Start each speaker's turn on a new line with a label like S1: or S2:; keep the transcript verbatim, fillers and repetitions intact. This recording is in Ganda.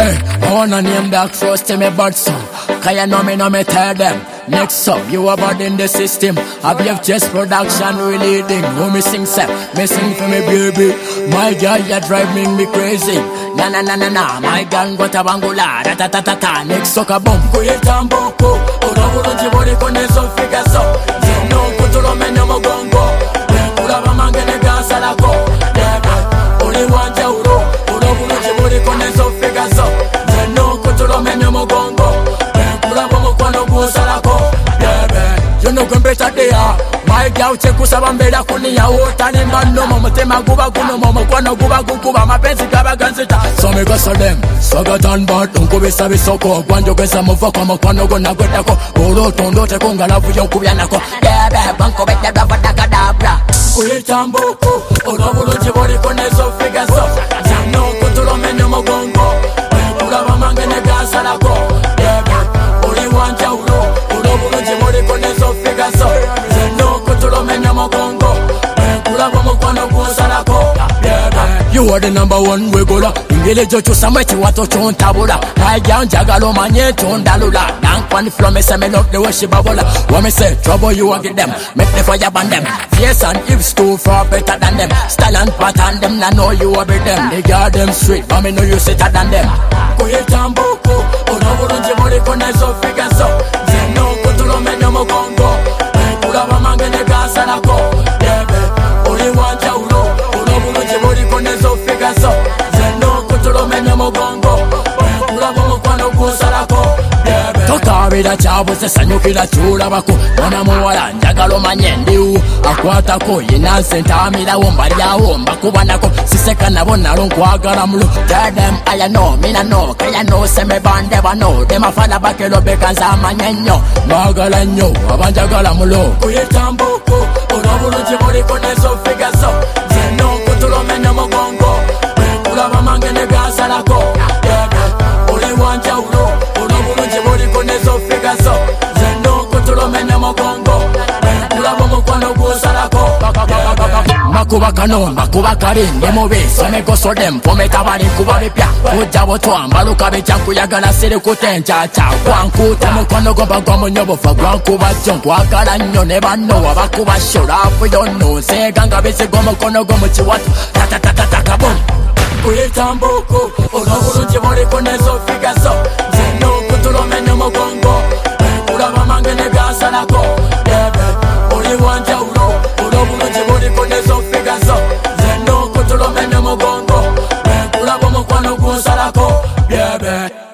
S1: Hey, I wanna name that first to me bad son. Cause you know me, know me tell them. Next up, you are bad in the system. I believe just production relating. Who me sing set, me sing for me baby. My girl, you drive me, me crazy. Na na na na na, my girl got a bangula. Ta ta ta ta ta, next sucker bomb. Kuita mboko, ora bulungi boli konezo figure so. Zeno kutulo menyo mogongo. Kula bamangene gasalako. Debe, oli wanja uro. Ora bulungi boli konezo figure so. Zeno kutulo menyo mogongo. Kula bamukwano gusalako. You know when better they are. My girl check kusaba mbele kunia utani mano mama tema guba kuno mama kwana guba kukuba mapenzi kaba ganzita. So me go so them soga tan bad unko bisa bisoko kwanjo kwesa mufa kwa makwano go nagweta ko oro tondo te konga lavu yo kubyana ko bebe banko bete baba takadabra kuitamboko oro bulungi boli konezo figure so jano kutulo menyo mogongo kula bamangene gasalako bebe oli wanja uro oro bulungi boli konezo figure so zeno kutulo menyo mogongo kula bamukwano gusalako bebe. You are the number one regular. Ingele jocho samwechi wato chontabula. Naija njagalo manye chondalula. Dank one flow me say me love the way she babola. What me say trouble you and get them. Make the fire burn them. Yes and if school for better than them. Style and pattern them na know you are with them. They got them straight but me know you sitter than them. Kuitamboko ora bulungi boli konezo figure so. Zeno kutulo menyo mogongo. Kula bamangene gasalako. Debe oli wanja uro. Ora bulungi boli konezo figure so. Zeno kutulo menyo mogongo. Kula bamukwano gusalako. Tokabira kyabuze sanyukira kyulabako mwana muwala njagala omanye ndiwo akwatako yina sentamirawo mbalyawo mbakubanako siseka nabo nalo nkwagala mulo. Tell them I know me na know kaya no seme bande bano dem afana bakelo bekanza amanye nnyo mbagala nnyo abanjagala mulo. Kuyitamboko ora bulungi boli konezo figure so. Zeno kutulo menyo mogongo kula bamangene gasalako oli wanja uro ora bulungi boli konezo figure so. Zeno kutulo menyo mogongo kula bamukwano gusalako makuba kano makuba kali ndi mubi someko so dem pometa bali kuba bipya kujja botwamba lukabe kyankuyagala siri kutencaca kwankuta mukwano gomba gwamunyobofa gwankuba jjo nkwagala nnyo ne banno abakuba sholafu yonno nseganga bizigo mukono gwomukiwato tatatatataka kuyitamboko ora bulungi boli konezo figure so. Zeno kutulo menyo mogongo kula bamangene gasalako bebe oli wanja uro ora bulungi boli konezo figure so. Zeno kutulo menyo mogongo kula bamukwano gusalako bebe.